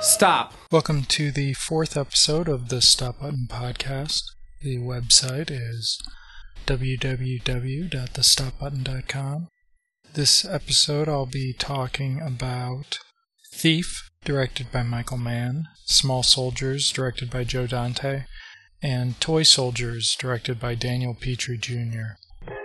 Stop. Welcome to the fourth episode of the Stop Button Podcast. The website is www.thestopbutton.com. This episode I'll be talking about Thief, directed by Michael Mann, Small Soldiers, directed by Joe Dante, and Toy Soldiers, directed by Daniel Petrie Jr.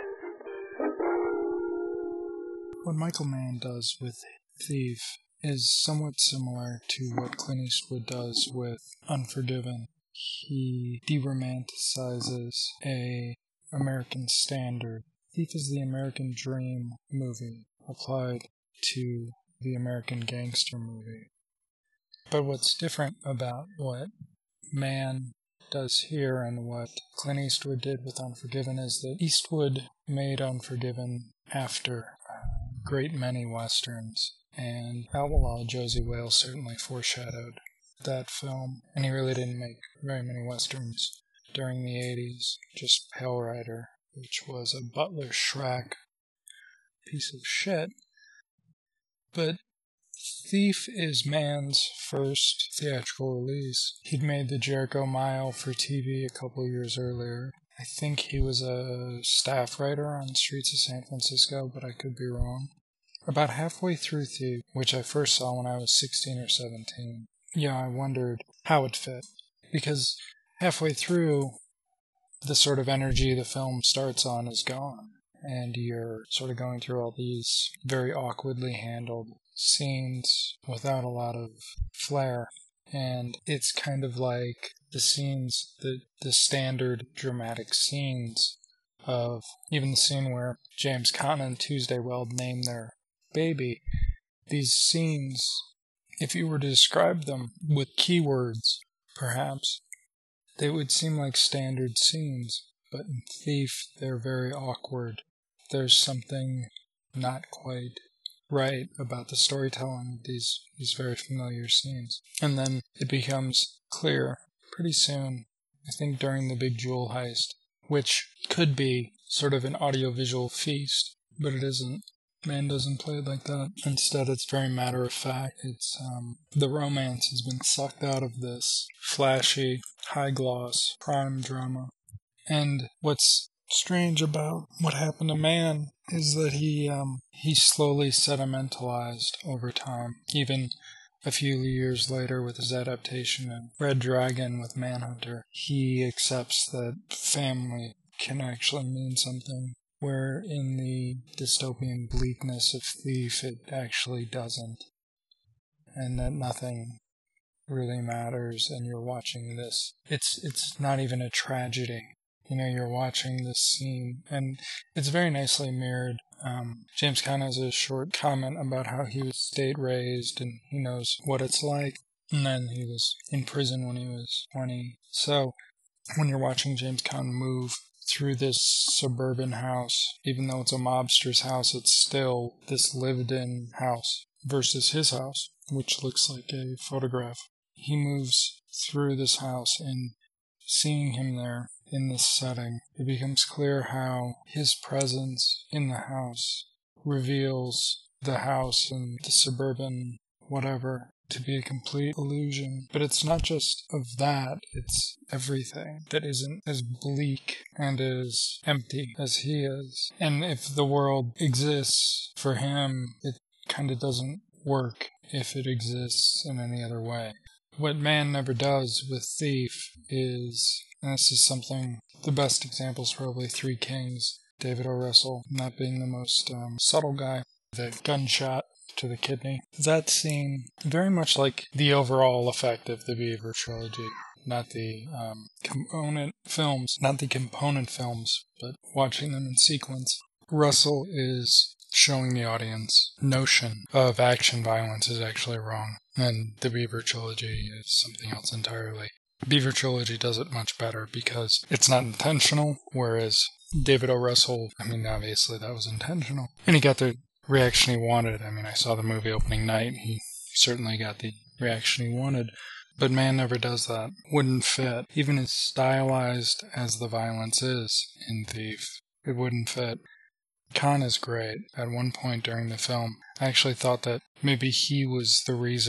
What Michael Mann does with Thief is somewhat similar to what Clint Eastwood does with Unforgiven. He deromanticizes a American standard. Thief is the American dream movie applied to the American gangster movie. But what's different about what Mann does here and what Clint Eastwood did with Unforgiven is that Eastwood made Unforgiven after a great many westerns. And Outlaw Josie Wales certainly foreshadowed that film. And he really didn't make very many westerns during the 80s. Just Pale Rider, which was a Butler Schrack piece of shit. But Thief is Mann's first theatrical release. He'd made the Jericho Mile for TV a couple years earlier. I think he was a staff writer on Streets of San Francisco, but I could be wrong. About halfway through Thief, which I first saw when I was 16 or 17, I wondered how it fit. Because halfway through, the sort of energy the film starts on is gone. And you're sort of going through all these very awkwardly handled scenes without a lot of flair. And it's kind of like the scenes, the standard dramatic scenes of even the scene where James Caan and Tuesday Weld name their baby. These scenes, if you were to describe them with keywords, perhaps, they would seem like standard scenes, but in Thief, they're very awkward. There's something not quite right about the storytelling of these very familiar scenes. And then it becomes clear pretty soon, I think during the big jewel heist, which could be sort of an audiovisual feast, but it isn't. Mann doesn't play it like that. Instead, it's very matter-of-fact. It's the romance has been sucked out of this flashy, high-gloss, prime drama. And what's strange about what happened to Mann is that he slowly sedimentalized over time. Even a few years later with his adaptation of Red Dragon with Manhunter, he accepts that family can actually mean something, where in the dystopian bleakness of Thief it actually doesn't, and that nothing really matters, and you're watching this. It's not even a tragedy. You're watching this scene, and it's very nicely mirrored. James Caan has a short comment about how he was state-raised, and he knows what it's like, and then he was in prison when he was 20. So, when you're watching James Caan move through this suburban house, even though it's a mobster's house, it's still this lived-in house versus his house, which looks like a photograph. He moves through this house, and seeing him there in this setting, it becomes clear how his presence in the house reveals the house and the suburban whatever to be a complete illusion. But it's not just of that, it's everything that isn't as bleak and as empty as he is. And if the world exists for him, it kind of doesn't work if it exists in any other way. What Mann never does with Thief is, and this is something, the best example is probably Three Kings, David O. Russell not being the most subtle guy, the gunshot to the kidney. That scene, very much like the overall effect of the Beaver trilogy, not the component films, but watching them in sequence. Russell is showing the audience notion of action violence is actually wrong, and the Beaver trilogy is something else entirely. Beaver trilogy does it much better because it's not intentional, whereas David O. Russell, obviously that was intentional. And he got the reaction he wanted. I saw the movie opening night. He certainly got the reaction he wanted. But Mann never does that. Wouldn't fit. Even as stylized as the violence is in Thief, it wouldn't fit. Caan is great. At one point during the film, I actually thought that maybe he was the reason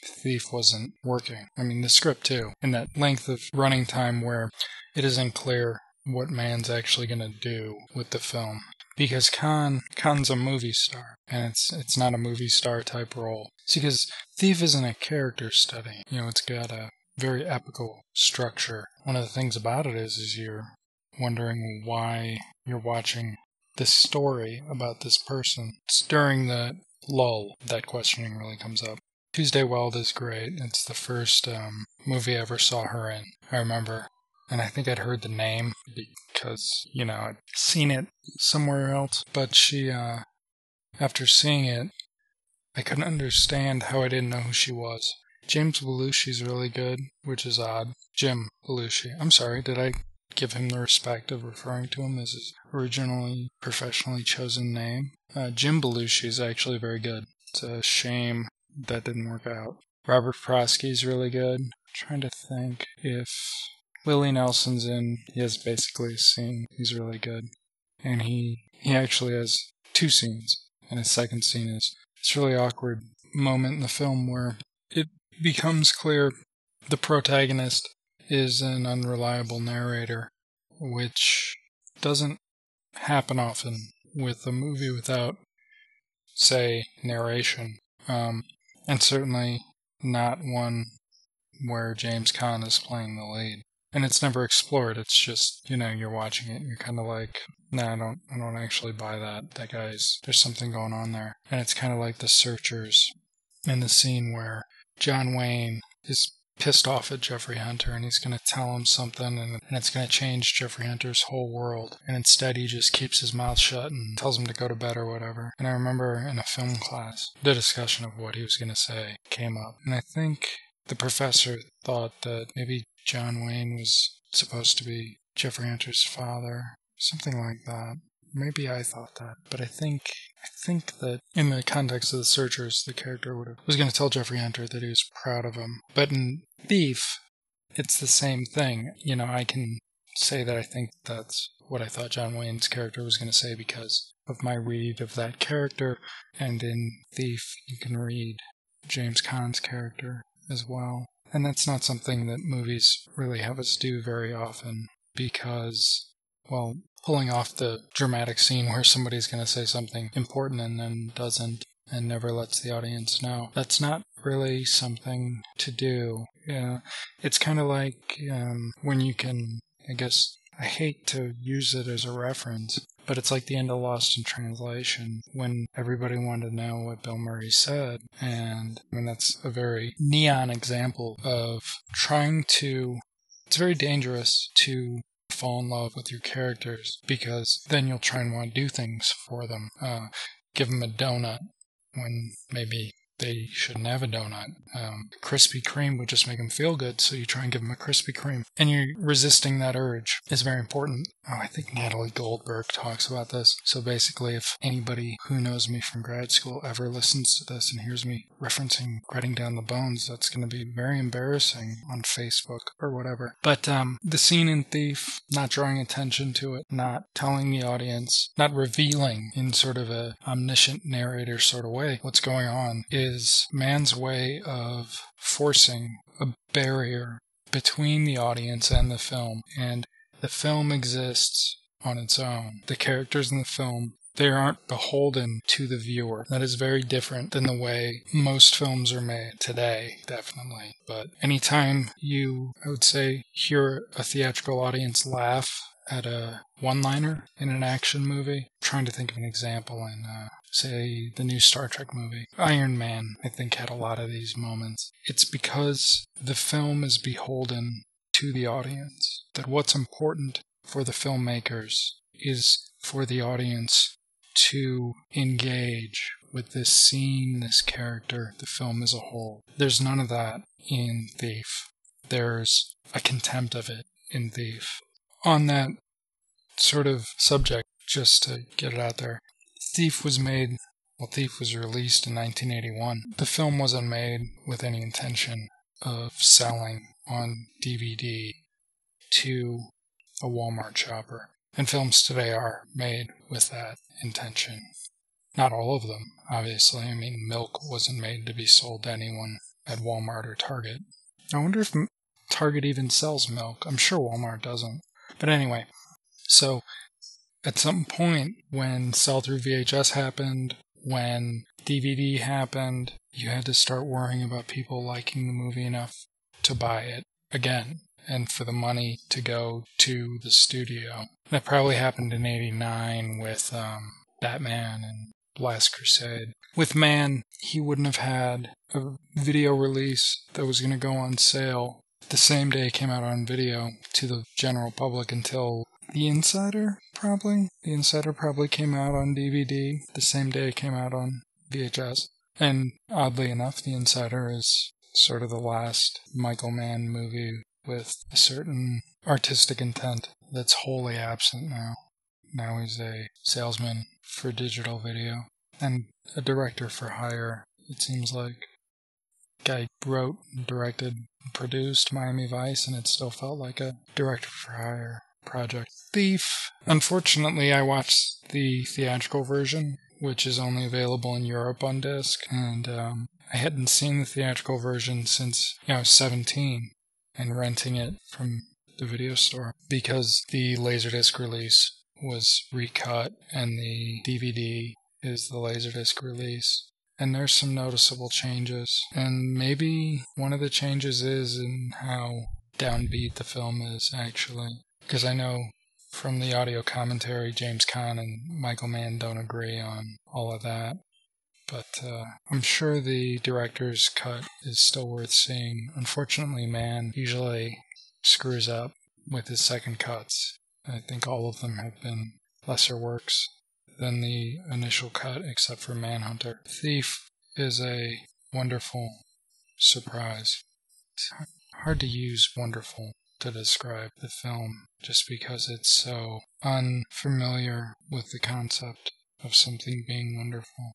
Thief wasn't working. I mean, the script too, and that length of running time where it isn't clear what Mann's actually going to do with the film. Because Khan's a movie star, and it's not a movie star type role. It's because Thief isn't a character study. It's got a very epical structure. One of the things about it is you're wondering why you're watching this story about this person. It's during the lull that questioning really comes up. Tuesday Weld is great. It's the first movie I ever saw her in, I remember. And I think I'd heard the name because, I'd seen it somewhere else. But she, after seeing it, I couldn't understand how I didn't know who she was. James Belushi's really good, which is odd. Jim Belushi. I'm sorry, did I give him the respect of referring to him as his originally professionally chosen name? Jim Belushi is actually very good. It's a shame that didn't work out. Robert Prosky's really good. I'm trying to think if Willie Nelson's in. He has basically a scene. He's really good. And he actually has 2 scenes. And his second scene is this really awkward moment in the film where it becomes clear the protagonist is an unreliable narrator, which doesn't happen often with a movie without, say, narration. And certainly not one where James Caan is playing the lead. And it's never explored. It's just, you're watching it and you're kind of like, nah, I don't actually buy that. There's something going on there. And it's kind of like The Searchers in the scene where John Wayne is pissed off at Jeffrey Hunter and he's going to tell him something and it's going to change Jeffrey Hunter's whole world. And instead he just keeps his mouth shut and tells him to go to bed or whatever. And I remember in a film class, the discussion of what he was going to say came up. And I think the professor thought that maybe John Wayne was supposed to be Jeffrey Hunter's father, something like that. Maybe I thought that, but I think that in the context of The Searchers, the character was going to tell Jeffrey Hunter that he was proud of him. But in Thief, it's the same thing. I can say that I think that's what I thought John Wayne's character was going to say because of my read of that character. And in Thief, you can read James Caan's character as well. And that's not something that movies really have us do very often because, well, pulling off the dramatic scene where somebody's going to say something important and then doesn't and never lets the audience know. That's not really something to do. It's kind of like when you can, I guess, I hate to use it as a reference, but it's like the end of Lost in Translation when everybody wanted to know what Bill Murray said. And that's a very neon example of trying to, it's very dangerous to fall in love with your characters because then you'll try and want to do things for them. Give them a donut when maybe they shouldn't have a donut. Krispy Kreme would just make them feel good, so you try and give them a Krispy Kreme. And you're resisting that urge is very important. I think Natalie Goldberg talks about this. So basically, if anybody who knows me from grad school ever listens to this and hears me referencing Writing Down the Bones, that's going to be very embarrassing on Facebook or whatever. But the scene in Thief, not drawing attention to it, not telling the audience, not revealing in sort of a omniscient narrator sort of way what's going on, is Mann's way of forcing a barrier between the audience and the film. And the film exists on its own. The characters in the film, they aren't beholden to the viewer. That is very different than the way most films are made today, definitely. But anytime you, I would say, hear a theatrical audience laugh at a one-liner in an action movie, I'm trying to think of an example in, say, the new Star Trek movie. Iron Man, I think, had a lot of these moments. It's because the film is beholden to the audience. That what's important for the filmmakers is for the audience to engage with this scene, this character, the film as a whole. There's none of that in Thief. There's a contempt of it in Thief. On that sort of subject, just to get it out there, Thief was released in 1981. The film wasn't made with any intention of selling on DVD to a Walmart shopper. And films today are made with that intention. Not all of them, obviously. I mean, Milk wasn't made to be sold to anyone at Walmart or Target. I wonder if Target even sells milk. I'm sure Walmart doesn't. But anyway, so at some point when sell-through VHS happened, when DVD happened, you had to start worrying about people liking the movie enough to buy it again, and for the money to go to the studio. That probably happened in '89 with Batman and Last Crusade. With Man, he wouldn't have had a video release that was going to go on sale the same day it came out on video to the general public until The Insider, probably. The Insider probably came out on DVD the same day it came out on VHS. And oddly enough, The Insider is sort of the last Michael Mann movie with a certain artistic intent that's wholly absent now. Now he's a salesman for digital video and a director for hire, it seems like. Guy wrote, directed, and produced Miami Vice, and it still felt like a director for hire project. Thief. Unfortunately, I watched the theatrical version, which is only available in Europe on disc, and I hadn't seen the theatrical version since I was 17 and renting it from the video store because the Laserdisc release was recut and the DVD is the Laserdisc release. And there's some noticeable changes. And maybe one of the changes is in how downbeat the film is, actually. Because I know from the audio commentary, James Caan and Michael Mann don't agree on all of that. But I'm sure the director's cut is still worth seeing. Unfortunately, Mann usually screws up with his second cuts. I think all of them have been lesser works than the initial cut, except for Manhunter. Thief is a wonderful surprise. It's hard to use wonderful to describe the film, just because it's so unfamiliar with the concept of something being wonderful.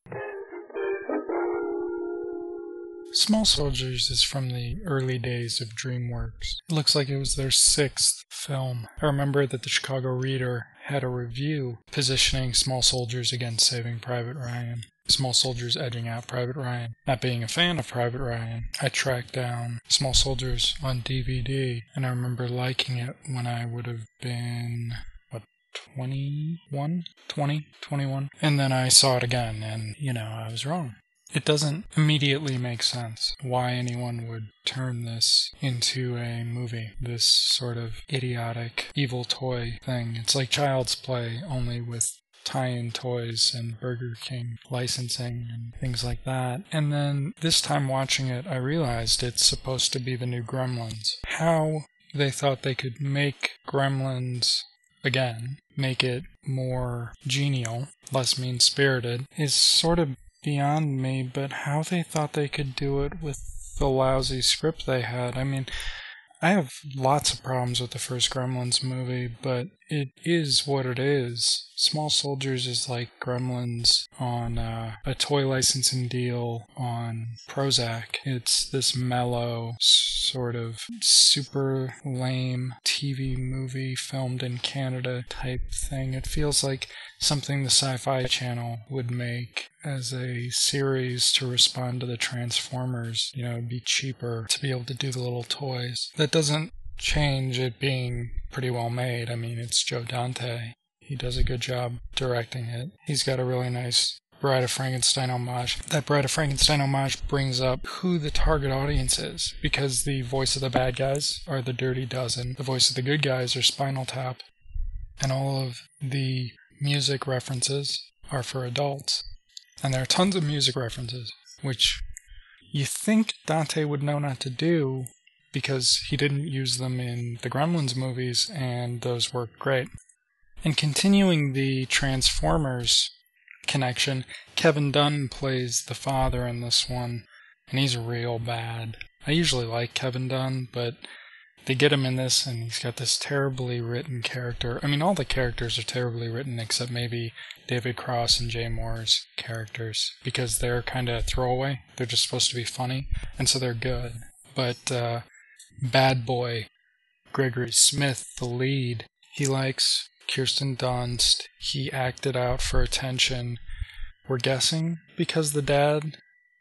Small Soldiers is from the early days of DreamWorks. It looks like it was their 6th film. I remember that the Chicago Reader had a review positioning Small Soldiers against Saving Private Ryan. Small Soldiers edging out Private Ryan. Not being a fan of Private Ryan, I tracked down Small Soldiers on DVD, and I remember liking it when I would have been 21? And then I saw it again, and, I was wrong. It doesn't immediately make sense why anyone would turn this into a movie, this sort of idiotic evil toy thing. It's like Child's Play, only with tie-in toys and Burger King licensing and things like that. And then this time watching it, I realized it's supposed to be the new Gremlins. How they thought they could make Gremlins again, make it more genial, less mean-spirited, is sort of beyond me, but how they thought they could do it with the lousy script they had. I mean, I have lots of problems with the first Gremlins movie, but it is what it is. Small Soldiers is like Gremlins on a toy licensing deal on Prozac. It's this mellow, sort of super lame TV movie filmed in Canada type thing. It feels like something the Sci-Fi Channel would make as a series to respond to the Transformers. It'd be cheaper to be able to do the little toys. That doesn't change it being pretty well made. I mean, it's Joe Dante. He does a good job directing it. He's got a really nice Bride of Frankenstein homage. That Bride of Frankenstein homage brings up who the target audience is, because the voice of the bad guys are the Dirty Dozen, the voice of the good guys are Spinal Tap, and all of the music references are for adults. And there are tons of music references, which you think Dante would know not to do, because he didn't use them in the Gremlins movies, and those worked great. And continuing the Transformers connection, Kevin Dunn plays the father in this one, and he's real bad. I usually like Kevin Dunn, but they get him in this, and he's got this terribly written character. I mean, all the characters are terribly written, except maybe David Cross and Jay Moore's characters, because they're kind of throwaway. They're just supposed to be funny, and so they're good. But Bad Boy, Gregory Smith, the lead, he likes Kirsten Dunst. He acted out for attention. We're guessing because the dad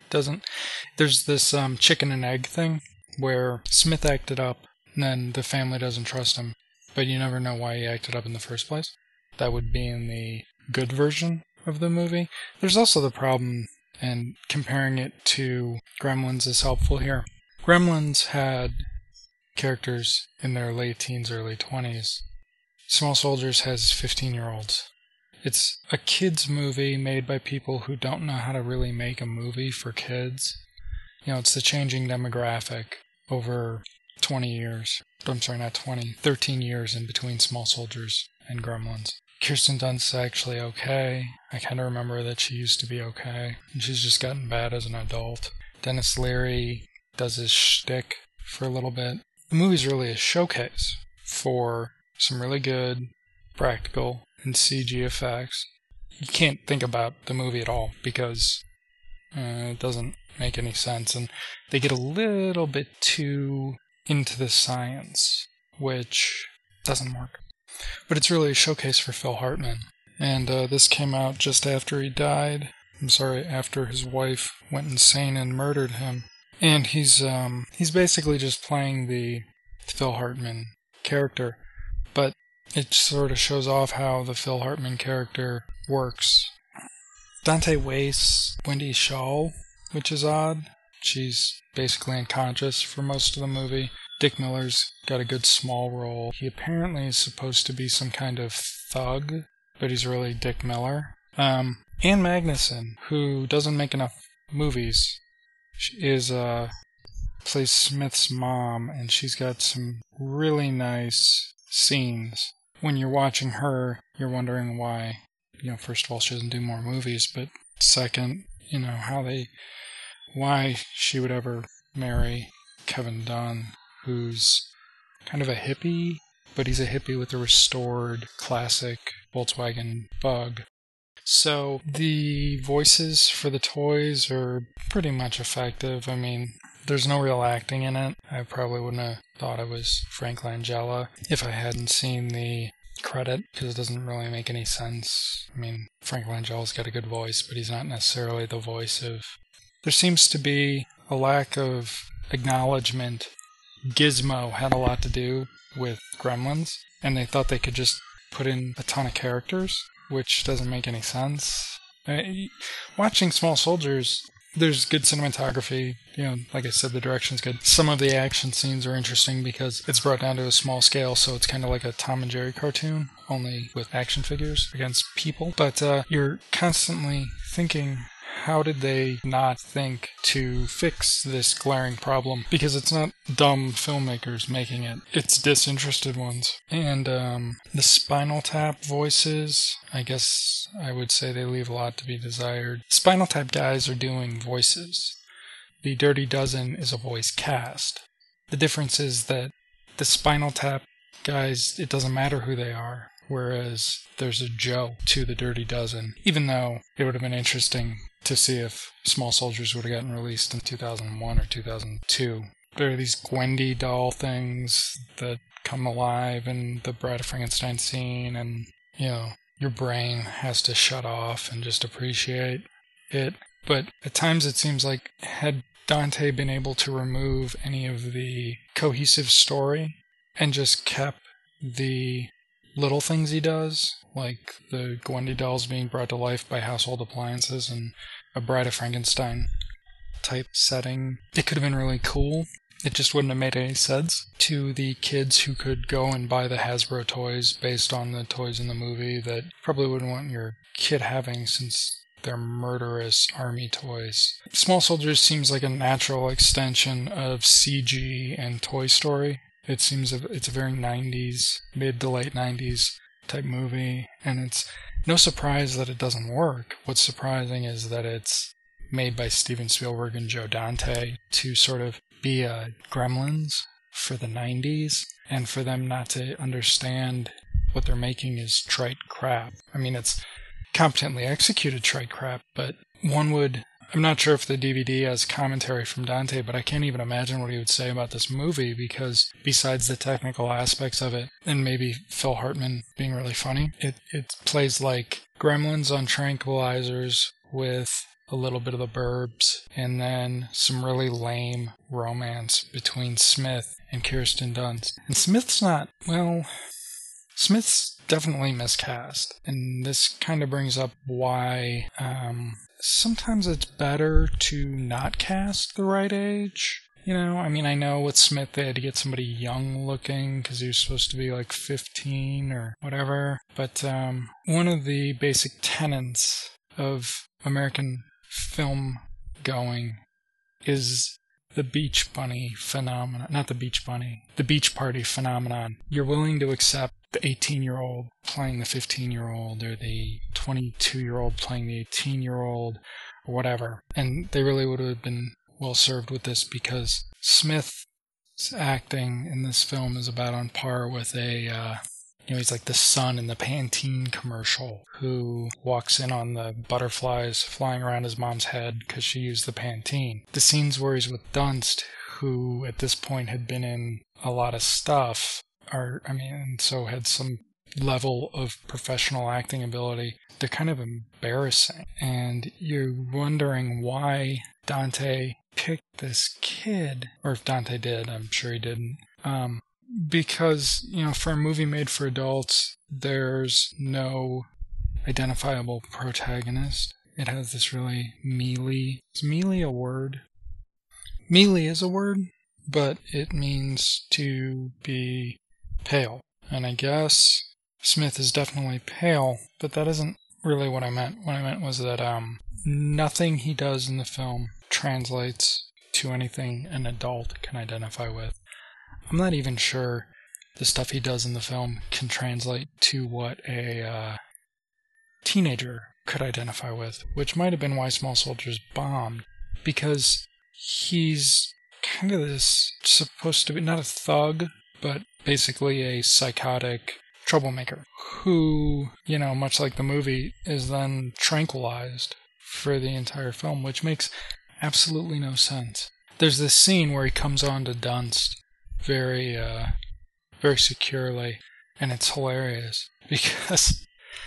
Doesn't. There's this chicken and egg thing where Smith acted up, and then the family doesn't trust him, but you never know why he acted up in the first place. That would be in the good version of the movie. There's also the problem, and comparing it to Gremlins is helpful here. Gremlins had characters in their late teens, early 20s. Small Soldiers has 15-year-olds. It's a kids' movie made by people who don't know how to really make a movie for kids. You know, it's the changing demographic over 20 years. I'm sorry, not 20, 13 years in between Small Soldiers and Gremlins. Kirsten Dunst's actually okay. I kind of remember that she used to be okay, and she's just gotten bad as an adult. Dennis Leary does his shtick for a little bit. The movie's really a showcase for some really good practical and CG effects. You can't think about the movie at all because it doesn't make any sense, and they get a little bit too into the science, which doesn't work. But it's really a showcase for Phil Hartman, and this came out just after he died. I'm sorry, after his wife went insane and murdered him. And he's basically just playing the Phil Hartman character, but it sort of shows off how the Phil Hartman character works. Dante wastes Wendy Schaal, which is odd. She's basically unconscious for most of the movie. Dick Miller's got a good small role. He apparently is supposed to be some kind of thug, but he's really Dick Miller. Anne Magnuson, who doesn't make enough movies, is plays Smith's mom, and she's got some really nice scenes. When you're watching her, you're wondering why, first of all, she doesn't do more movies, but second, why she would ever marry Kevin Dunn, who's kind of a hippie, but he's a hippie with a restored classic Volkswagen Bug. So the voices for the toys are pretty much effective. I mean, there's no real acting in it. I probably wouldn't have thought it was Frank Langella if I hadn't seen the credit, because it doesn't really make any sense. I mean, Frank Langella's got a good voice, but he's not necessarily the voice of... There seems to be a lack of acknowledgement. Gizmo had a lot to do with Gremlins, and they thought they could just put in a ton of characters, which doesn't make any sense. Watching Small Soldiers, there's good cinematography. Like I said, the direction's good. Some of the action scenes are interesting because it's brought down to a small scale, so it's kind of like a Tom and Jerry cartoon, only with action figures against people. But you're constantly thinking, how did they not think to fix this glaring problem? Because it's not dumb filmmakers making it, it's disinterested ones. And the Spinal Tap voices, I guess I would say they leave a lot to be desired. Spinal Tap guys are doing voices. The Dirty Dozen is a voice cast. The difference is that the Spinal Tap guys, it doesn't matter who they are, whereas there's a Joe to the Dirty Dozen, even though it would have been interesting to see if Small Soldiers would have gotten released in 2001 or 2002. There are these Gwendy doll things that come alive in the Bride of Frankenstein scene, and, your brain has to shut off and just appreciate it. But at times it seems like, had Dante been able to remove any of the cohesive story and just kept the little things he does, like the Gwendy dolls being brought to life by household appliances and a Bride of Frankenstein type setting, it could have been really cool. It just wouldn't have made any sense to the kids who could go and buy the Hasbro toys based on the toys in the movie that you probably wouldn't want your kid having, since they're murderous army toys. Small Soldiers seems like a natural extension of CG and Toy Story. It seems it's a very 90s, mid to late 90s type movie, and it's no surprise that it doesn't work. What's surprising is that it's made by Steven Spielberg and Joe Dante to sort of be a Gremlins for the 90s, and for them not to understand what they're making is trite crap. I mean, it's competently executed trite crap, but I'm not sure if the DVD has commentary from Dante, but I can't even imagine what he would say about this movie, because besides the technical aspects of it, and maybe Phil Hartman being really funny, it plays like Gremlins on tranquilizers with a little bit of The Burbs, and then some really lame romance between Smith and Kirsten Dunst. And Smith's definitely miscast. And this kind of brings up why sometimes it's better to not cast the right age. I know with Smith they had to get somebody young looking because he was supposed to be like 15 or whatever. But one of the basic tenets of American film going is the beach bunny phenomenon. Not the beach bunny, the beach party phenomenon. You're willing to accept the 18-year-old playing the 15-year-old or the 22-year-old playing the 18-year-old or whatever. And they really would have been well served with this because Smith's acting in this film is about on par with he's like the son in the Pantene commercial who walks in on the butterflies flying around his mom's head because she used the Pantene. The scenes where he's with Dunst, who at this point had been in a lot of stuff, and so had some level of professional acting ability, they're kind of embarrassing. And you're wondering why Dante picked this kid, or if Dante did, I'm sure he didn't. Because, for a movie made for adults, there's no identifiable protagonist. It has this really mealy... Is mealy a word? Mealy is a word, but it means to be pale. And I guess Smith is definitely pale, but that isn't really what I meant. What I meant was that nothing he does in the film translates to anything an adult can identify with. I'm not even sure the stuff he does in the film can translate to what a teenager could identify with, which might have been why Small Soldiers bombed, because he's kind of this supposed to be not a thug, but basically a psychotic troublemaker who, much like the movie, is then tranquilized for the entire film, which makes absolutely no sense. There's this scene where he comes on to Dunst very securely, and it's hilarious because,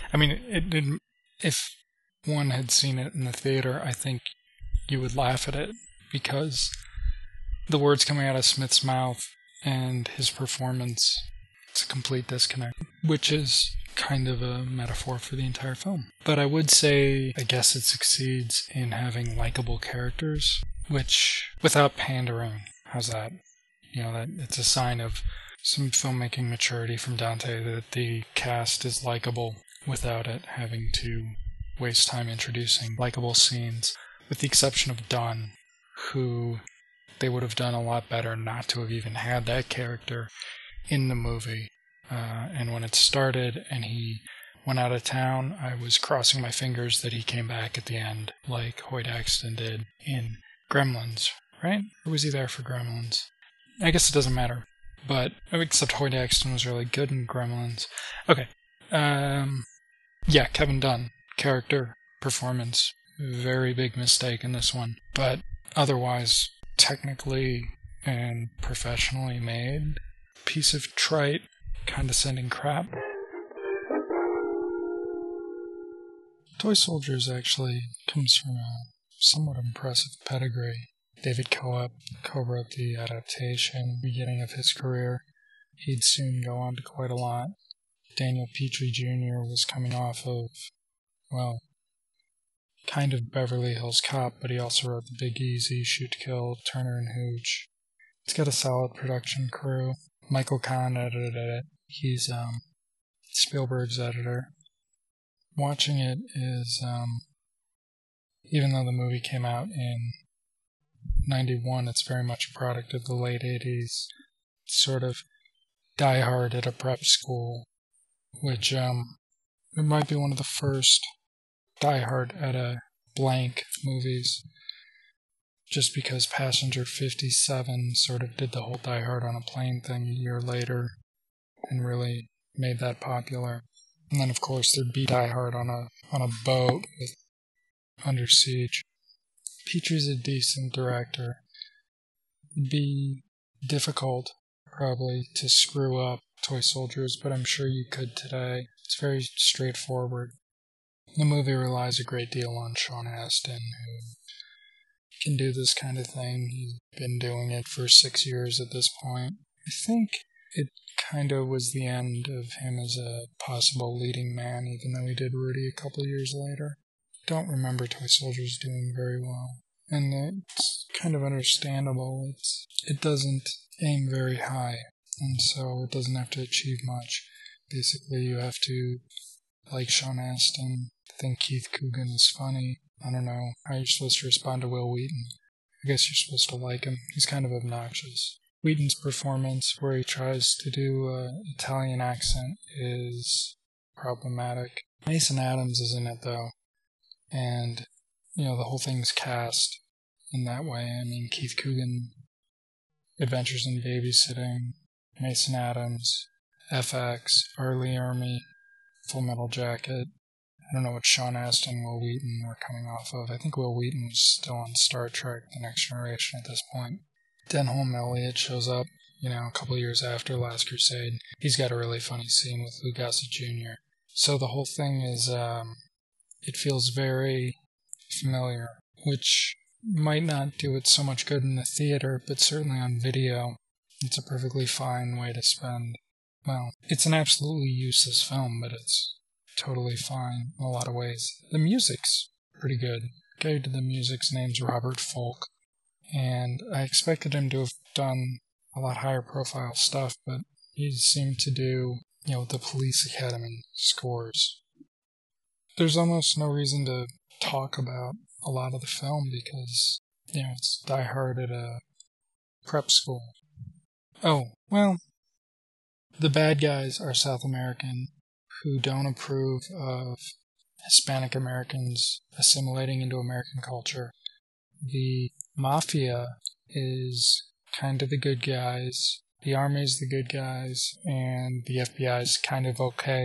if one had seen it in the theater, I think you would laugh at it because the words coming out of Smith's mouth and his performance, it's a complete disconnect, which is kind of a metaphor for the entire film. But I would say, I guess it succeeds in having likable characters, which, without pandering, how's that? That it's a sign of some filmmaking maturity from Dante that the cast is likable without it having to waste time introducing likable scenes, with the exception of Dunn, who they would have done a lot better not to have even had that character in the movie. And when it started and he went out of town, I was crossing my fingers that he came back at the end, like Hoyt Axton did in Gremlins, right? Or was he there for Gremlins? I guess it doesn't matter, but except Hoyt Axton was really good in Gremlins. Okay, Kevin Dunn, character, performance, very big mistake in this one, but otherwise, technically and professionally made, piece of trite, condescending crap. Toy Soldiers actually comes from a somewhat impressive pedigree. David Cope co-wrote the adaptation, beginning of his career. He'd soon go on to quite a lot. Daniel Petrie Jr. was coming off of, kind of Beverly Hills Cop, but he also wrote The Big Easy, Shoot to Kill, Turner and Hooch. It's got a solid production crew. Michael Kahn edited it. He's Spielberg's editor. Watching it is, even though the movie came out in 91, it's very much a product of the late 80s. Sort of Die Hard at a prep school, which it might be one of the first Die Hard at a blank movies, just because Passenger 57 sort of did the whole Die Hard on a plane thing a year later and really made that popular. And then of course there'd be Die Hard on a boat with Under Siege. Petrie's a decent director. It'd be difficult, probably, to screw up Toy Soldiers, but I'm sure you could today. It's very straightforward. The movie relies a great deal on Sean Astin, who can do this kind of thing. He's been doing it for 6 years at this point. I think it kind of was the end of him as a possible leading man, even though he did Rudy a couple years later. Don't remember Toy Soldiers doing very well. And it's kind of understandable. It doesn't aim very high, and so it doesn't have to achieve much. Basically, you have to like Sean Astin, think Keith Coogan is funny. I don't know how you're supposed to respond to Will Wheaton. I guess you're supposed to like him. He's kind of obnoxious. Wheaton's performance, where he tries to do an Italian accent, is problematic. Mason Adams is in it, though, and, the whole thing's cast in that way. I mean, Keith Coogan, Adventures in Babysitting, Mason Adams, FX, R. Lee Ermey, Full Metal Jacket. I don't know what Sean Astin and Will Wheaton were coming off of. I think Will Wheaton was still on Star Trek The Next Generation at this point. Denholm Elliott shows up, a couple years after Last Crusade. He's got a really funny scene with Lou Gossett Jr. So the whole thing is, it feels very familiar, which might not do it so much good in the theater, but certainly on video, it's a perfectly fine way to spend. Well, it's an absolutely useless film, but it's totally fine in a lot of ways. The music's pretty good. The guy who did the music's name's Robert Folk, and I expected him to have done a lot higher profile stuff, but he seemed to do, the Police Academy scores. There's almost no reason to talk about a lot of the film because, it's Die Hard at a prep school. Oh, well, the bad guys are South American who don't approve of Hispanic Americans assimilating into American culture. The Mafia is kind of the good guys, the Army's the good guys, and the FBI's kind of okay.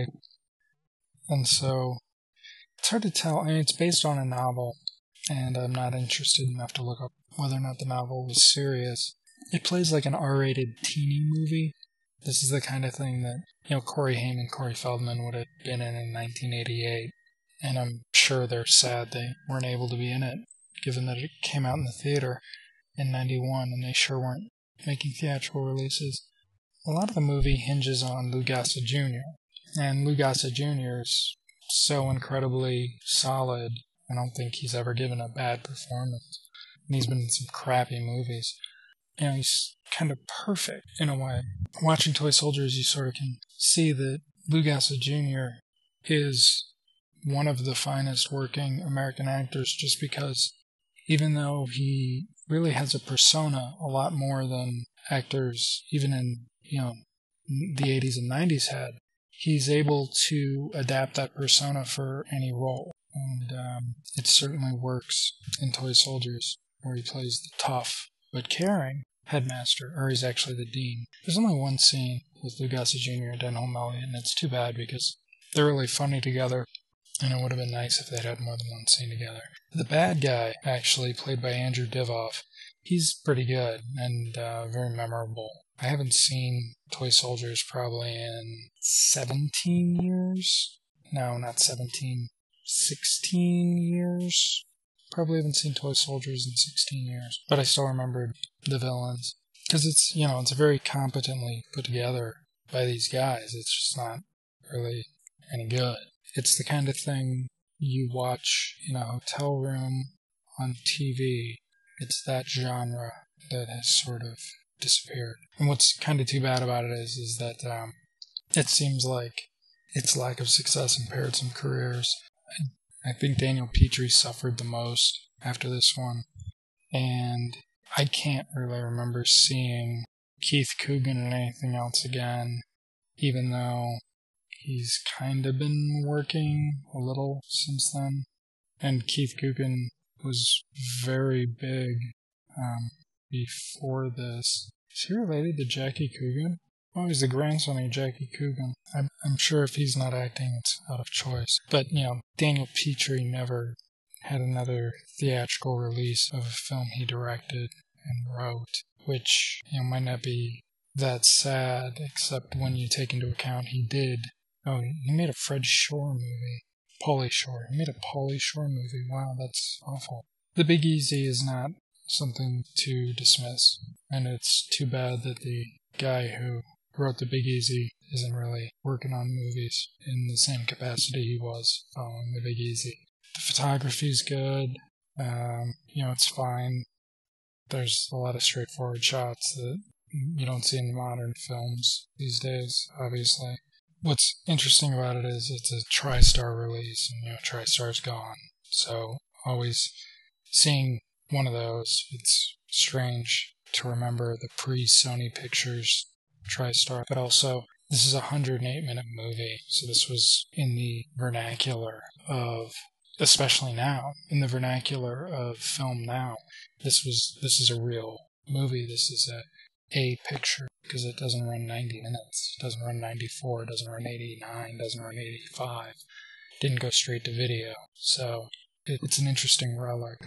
And so, it's hard to tell. I mean, it's based on a novel, and I'm not interested enough to look up whether or not the novel was serious. It plays like an R-rated teeny movie. This is the kind of thing that, Corey Haim and Corey Feldman would have been in 1988, and I'm sure they're sad they weren't able to be in it, given that it came out in the theater in 91, and they sure weren't making theatrical releases. A lot of the movie hinges on Lou Gossett Jr., and Lou Gossett Jr. is so incredibly solid, I don't think he's ever given a bad performance. And he's been in some crappy movies. He's kind of perfect in a way. Watching Toy Soldiers, you sort of can see that Lou Gossett Jr. is one of the finest working American actors, just because even though he really has a persona a lot more than actors even in, the 80s and 90s had, he's able to adapt that persona for any role. And it certainly works in Toy Soldiers, where he plays the tough but caring headmaster, or he's actually the dean. There's only one scene with Lou Gossett Jr. and Denholm Elliott, and it's too bad because they're really funny together, and it would have been nice if they'd had more than one scene together. The bad guy, actually, played by Andrew Divoff, he's pretty good and very memorable. I haven't seen Toy Soldiers probably in 17 years. No, not 17. 16 years. Probably haven't seen Toy Soldiers in 16 years. But I still remembered the villains. Because it's very competently put together by these guys. It's just not really any good. It's the kind of thing you watch in a hotel room on TV. It's that genre that has sort of disappeared. And what's kind of too bad about it is that it seems like its lack of success impaired some careers. I think Daniel Petrie suffered the most after this one, and I can't really remember seeing Keith Coogan in anything else again, even though he's kind of been working a little since then. And Keith Coogan was very big before this. Is he related to Jackie Coogan? Oh, he's the grandson of Jackie Coogan. I'm sure if he's not acting, it's out of choice. But, Daniel Petrie never had another theatrical release of a film he directed and wrote, which, might not be that sad, except when you take into account he made a Fred Shore movie. Pauly Shore. He made a Pauly Shore movie. Wow, that's awful. The Big Easy is not something to dismiss, and it's too bad that the guy who wrote The Big Easy isn't really working on movies in the same capacity he was following The Big Easy. The photography's good. It's fine. There's a lot of straightforward shots that you don't see in modern films these days, obviously. What's interesting about it is it's a TriStar release, and TriStar's gone. So always seeing one of those, it's strange to remember the pre-Sony Pictures TriStar. But also, this is a 108-minute movie, so this was in the vernacular of, especially now, in the vernacular of film now. This is a real movie. This is a picture, because it doesn't run 90 minutes. It doesn't run 94, it doesn't run 89, it doesn't run 85. It didn't go straight to video. So it's an interesting relic.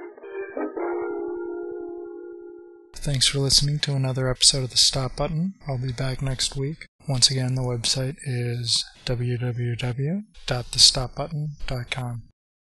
Thanks for listening to another episode of The Stop Button. I'll be back next week. Once again, the website is www.thestopbutton.com.